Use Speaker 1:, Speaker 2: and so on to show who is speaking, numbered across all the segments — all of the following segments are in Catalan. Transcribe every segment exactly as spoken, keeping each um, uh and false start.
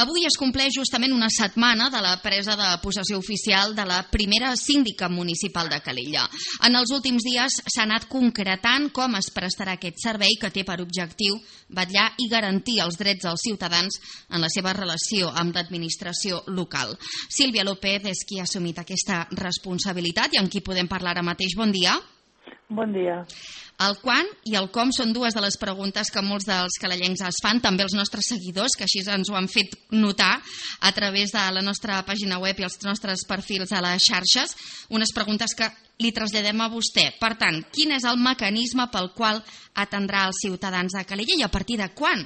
Speaker 1: Avui es compleix justament una setmana de la presa de possessió oficial de la primera síndica municipal de Calella. En els últims dies s'ha anat concretant com es prestarà aquest servei que té per objectiu vetllar i garantir els drets dels ciutadans en la seva relació amb l'administració local. Sílvia López és qui ha assumit aquesta responsabilitat i amb qui podem parlar ara mateix. Bon dia.
Speaker 2: Bon dia.
Speaker 1: El quan i el com són dues de les preguntes que molts dels calellencs es fan, també els nostres seguidors, que així ens ho han fet notar a través de la nostra pàgina web i els nostres perfils a les xarxes, unes preguntes que li traslladem a vostè. Per tant, quin és el mecanisme pel qual atendrà els ciutadans de Calella i a partir de quan?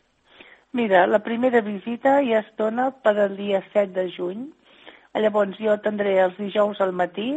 Speaker 2: Mira, la primera visita ja es dona per al dia set de juny. Llavors jo atendré els dijous al matí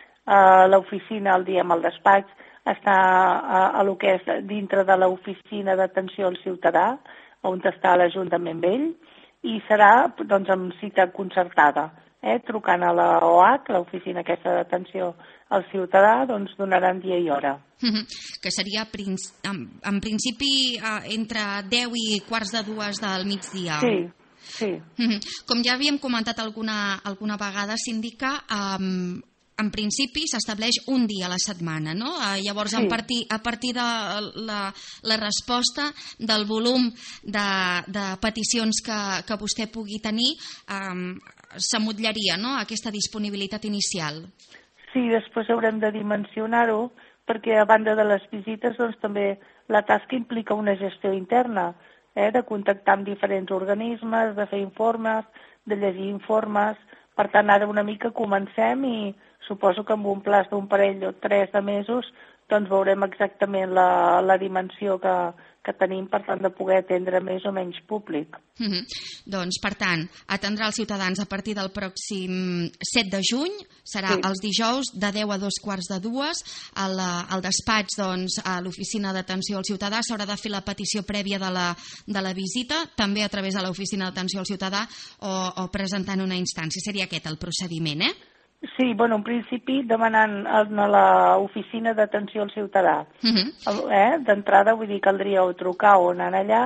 Speaker 2: a l'oficina, el dia amb el despatx, està a, a lo que és dintre de l'oficina d'atenció al ciutadà, on està l'Ajuntament Vell, i serà doncs, amb cita concertada. Eh? Trucant a la O H, l'oficina aquesta d'atenció al ciutadà, doncs donaran dia i hora.
Speaker 1: Que seria en principi entre deu i quarts de dues del migdia.
Speaker 2: Sí. Sí.
Speaker 1: Com ja havíem comentat alguna, alguna vegada, síndica, um, en principi s'estableix un dia a la setmana, no? Uh, llavors, sí. a, partir, a partir de la, la resposta del volum de, de peticions que, que vostè pugui tenir, um, s'amotllaria, no?, aquesta disponibilitat inicial.
Speaker 2: Sí, després haurem de dimensionar-ho, perquè a banda de les visites, doncs també la tasca implica una gestió interna, eh, de contactar amb diferents organismes, de fer informes, de llegir informes. Per tant, ara una mica comencem i suposo que amb un plaç d'un parell o tres de mesos doncs veurem exactament la, la dimensió que, que tenim per tant de poder atendre més o menys públic.
Speaker 1: Mm-hmm. Doncs, per tant, atendrà els ciutadans a partir del pròxim set de juny, serà sí. els dijous de deu a dos quarts de dues, al, al despatx, doncs, a l'oficina d'atenció al ciutadà s'haurà de fer la petició prèvia de la, de la visita, també a través de l'oficina d'atenció al ciutadà o, o presentant una instància. Seria aquest el procediment, eh?
Speaker 2: Sí, bueno, en principi demanant a l'oficina d'atenció al ciutadà. Uh-huh. eh? D'entrada, vull dir, caldria o trucar o anar allà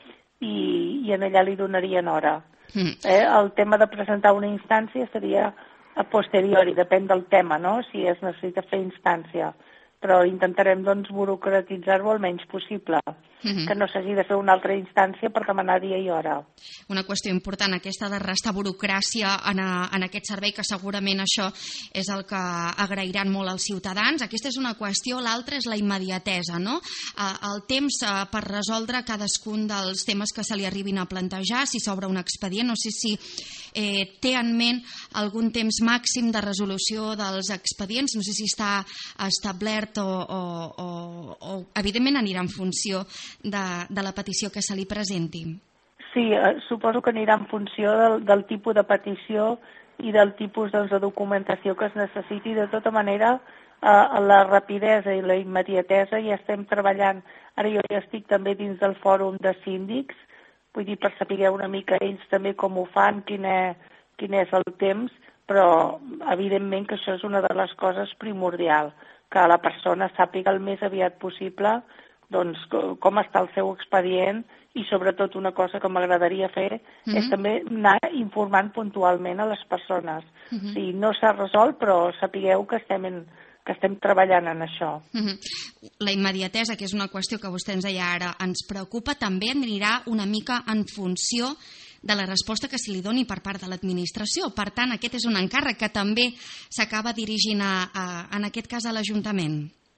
Speaker 2: i, i en allà li donarien hora. Uh-huh. eh? El tema de presentar una instància seria a posteriori, depèn del tema, no?, si es necessita fer instància. Però intentarem, doncs, burocratitzar-ho el menys possible, uh-huh. que no s'hagi de fer una altra instància per demanar dia i hora.
Speaker 1: Una qüestió important, aquesta de restar burocràcia en, a, en aquest servei, que segurament això és el que agrairan molt els ciutadans. Aquesta és una qüestió, l'altra és la immediatesa, no? El temps per resoldre cadascun dels temes que se li arribin a plantejar, si s'obre un expedient, no sé si eh, té en ment algun temps màxim de resolució dels expedients, no sé si està establert O, o, o, o evidentment anirà en funció de, de la petició que se li presenti.
Speaker 2: Sí, eh, suposo que anirà en funció del, del tipus de petició i del tipus doncs, de documentació que es necessiti. De tota manera, eh, la rapidesa i la immediatesa ja estem treballant. Ara jo ja estic també dins del fòrum de síndics, vull dir, per saber una mica ells també com ho fan, quin és, quin és el temps, però evidentment que això és una de les coses primordials, que la persona sàpiga el més aviat possible doncs, com està el seu expedient i sobretot una cosa que m'agradaria fer mm-hmm. és també anar informant puntualment a les persones. Mm-hmm. O sigui, no s'ha resolt, però sapigueu que estem, en, que estem treballant en això.
Speaker 1: Mm-hmm. La immediatesa, que és una qüestió que vostè ens deia ara, ens preocupa, també anirà una mica en funció de la resposta que se li doni per part de l'administració. Per tant, aquest és un encàrrec que també s'acaba dirigint, a, a, en aquest cas, a l'Ajuntament.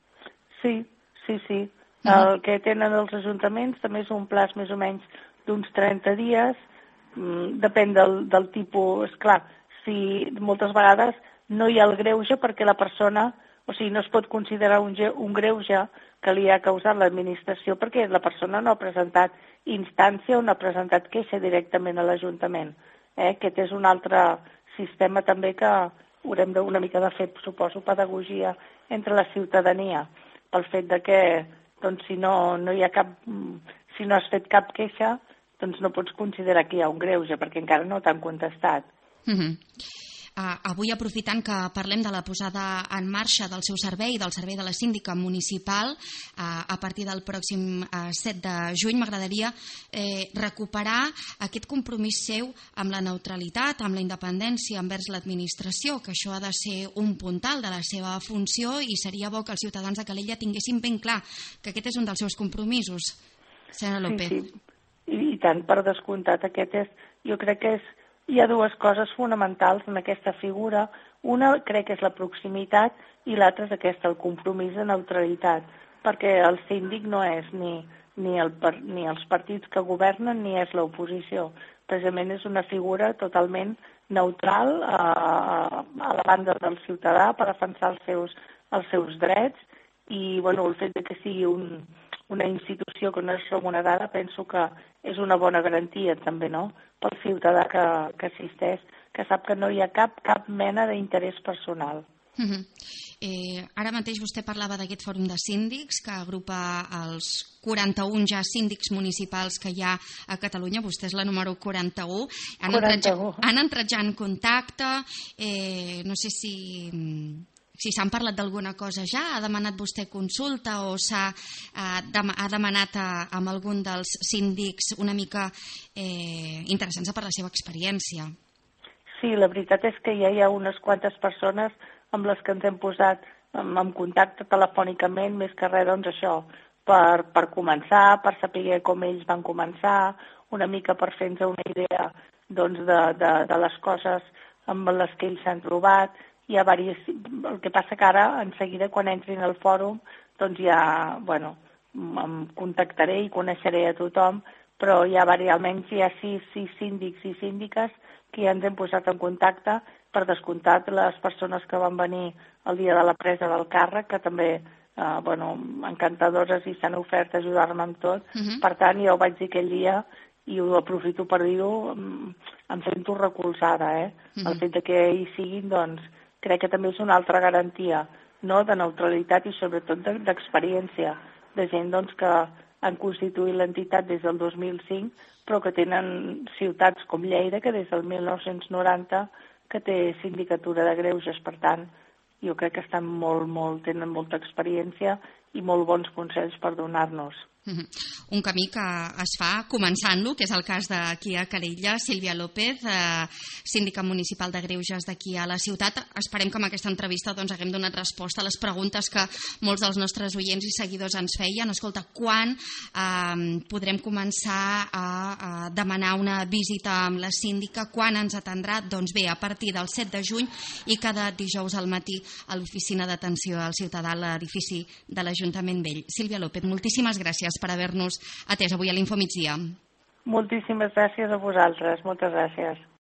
Speaker 2: Sí, sí, sí. Uh-huh. El que tenen els ajuntaments també és un plaç més o menys d'uns trenta dies. Mm, depèn del, del tipus. Esclar, si moltes vegades no hi ha el greuge perquè la persona, o sigui, no es pot considerar un, un greuge que li ha causat l'administració perquè la persona no ha presentat instància o no ha presentat queixa directament a l'Ajuntament. Eh? Aquest és un altre sistema també que haurem d'una mica de fer, suposo, pedagogia entre la ciutadania, pel fet de que doncs, si, no, no hi ha cap, si no has fet cap queixa, doncs no pots considerar que hi ha un greuge, perquè encara no t'han contestat.
Speaker 1: Mm-hmm. avui, aprofitant que parlem de la posada en marxa del seu servei, del servei de la síndica municipal, a partir del pròxim set de juny, m'agradaria recuperar aquest compromís seu amb la neutralitat, amb la independència envers l'administració, que això ha de ser un puntal de la seva funció i seria bo que els ciutadans de Calella tinguessin ben clar que aquest és un dels seus compromisos. Senyora López.
Speaker 2: Sí, sí. I, i tant, per descomptat, aquest és, jo crec que és, hi ha dues coses fonamentals en aquesta figura. Una crec que és la proximitat i l'altra és aquesta, el compromís de neutralitat, perquè el síndic no és ni, ni, el, ni els partits que governen ni és l'oposició. Precisament és una figura totalment neutral a, a la banda del ciutadà per defensar els seus, els seus drets i bueno, el fet de que sigui un una institució que no és remunerada, penso que és una bona garantia també, no?, pel ciutadà que, que assisteix, que sap que no hi ha cap, cap mena d'interès personal.
Speaker 1: Uh-huh. eh, ara mateix vostè parlava d'aquest fòrum de síndics que agrupa els quaranta-un ja síndics municipals que hi ha a Catalunya, vostè és la número quaranta-u. Han,
Speaker 2: quaranta-u.
Speaker 1: Entrat, han entrat ja en contacte, eh, no sé si... si s'han parlat d'alguna cosa ja, ha demanat vostè consulta o s'ha eh, dem ha demanat a, a algun dels síndics una mica eh, interessants per la seva experiència.
Speaker 2: Sí, la veritat és que ja hi ha unes quantes persones amb les que ens hem posat en, en contacte telefònicament, més que res, doncs això, per, per començar, per saber com ells van començar, una mica per fer-nos una idea doncs, de, de, de les coses amb les que ells s'han trobat. Hi ha diverses, el que passa que ara, en seguida, quan entrin al fòrum, doncs ja, bueno, em contactaré i coneixeré a tothom, però hi ha almenys hi ha sis, sis síndics i síndiques que ja ens hem posat en contacte, per descomptat les persones que van venir el dia de la presa del càrrec, que també, eh, bueno, encantadores i s'han ofert a ajudar-me amb tot. Uh-huh. Per tant, ja ho vaig dir aquell dia, i ho aprofito per dir-ho, em sento recolzada, eh? Uh-huh. El fet que hi siguin, doncs, crec que també és una altra garantia, no?, de neutralitat i sobretot d'experiència, de gent doncs, que han constituït l'entitat des del dos mil cinc, però que tenen ciutats com Lleida, que des del mil nou-cents noranta que té sindicatura de greuges. Per tant, jo crec que estan molt, molt, tenen molta experiència i molt bons consells per donar-nos.
Speaker 1: Un camí que es fa començant-lo, que és el cas d'aquí a Calella. Sílvia López, eh, síndica municipal de greuges d'aquí a la ciutat. Esperem que amb aquesta entrevista doncs, haguem donat resposta a les preguntes que molts dels nostres oients i seguidors ens feien. Escolta, quan eh, podrem començar a, a demanar una visita amb la síndica? Quan ens atendrà? Doncs bé, a partir del set de juny i cada dijous al matí a l'oficina d'atenció al ciutadà a l'edifici de l'Ajuntament Vell. Sílvia López, moltíssimes gràcies per haver-nos atès avui a l'Info Migdia.
Speaker 2: Moltíssimes gràcies a vosaltres, moltes gràcies.